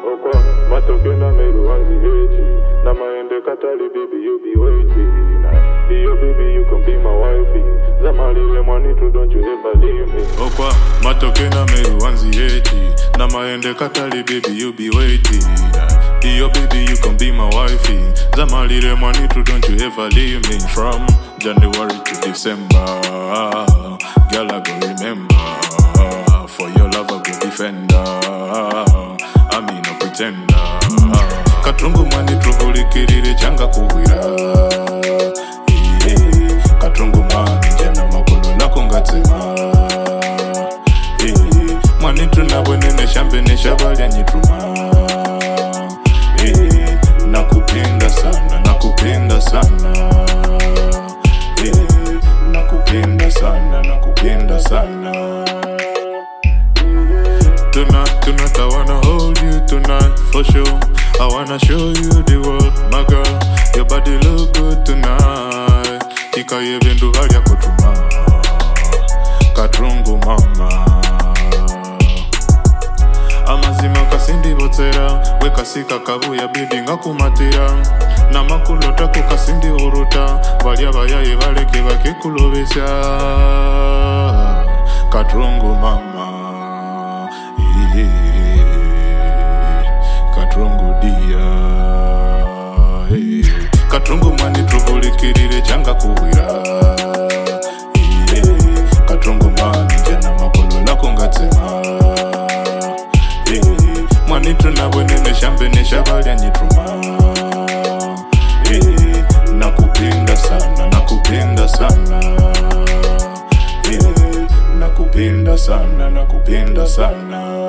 Okwa, matokena meru wanzi hechi. Na maende katali baby you be waiting. Be your baby you can be my wifey. Zamalile mwanitu don't you ever leave me. Okwa, matokena meru wanzi hechi. Na maende katali baby you be waiting. Be your baby you can be my wifey. Zamalile mwanitu don't you ever leave me. From January to December, girl I go remember. For your love I go defender. I mean no pretender. Katrungu mani truvuli kirire changa kuwira. Katrungu mani jana makolo lako ngatsema. Mani tunabwenene shambene shabalya nyituma. Nakupenda sana, nakupenda sana. Nakupenda sana, nakupenda sana. Tonight I wanna hold you tonight for sure. I wanna show you the world, my girl. Your body look good tonight. Tika yebendu haria kutuma. Katrungu mama. Amazima kasindi botera. Wekasika kabuya baby ngakumatira. Na makulota kukasindi uruta. Valia vayaye valeke vakekulobesha. Katrungu mama. Katrungu dia. Katrungu mani truvuli kirire changa kuwira. Katrungu mani jana makolo lako ngatsema. Mani tunabwenene shambene shabalya nyituma. Nakupenda sana, nakupenda sana. Nakupenda sana, nakupenda sana.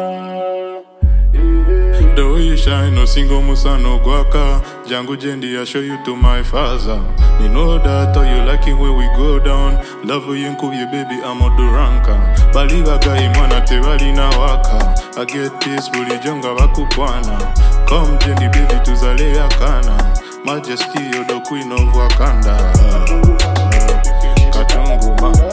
The way you shine, no single musa no guaka. Jangu jendi, I show you to my father. You know that you like it when we go down. Love you nkuye baby, I'm a duranka. Baliga gai mwana te bali na waka. I get this buli jonga wakupwana. Come jendi baby tuzale yakana. Majesty you're the queen of Wakanda. Katrungu mama.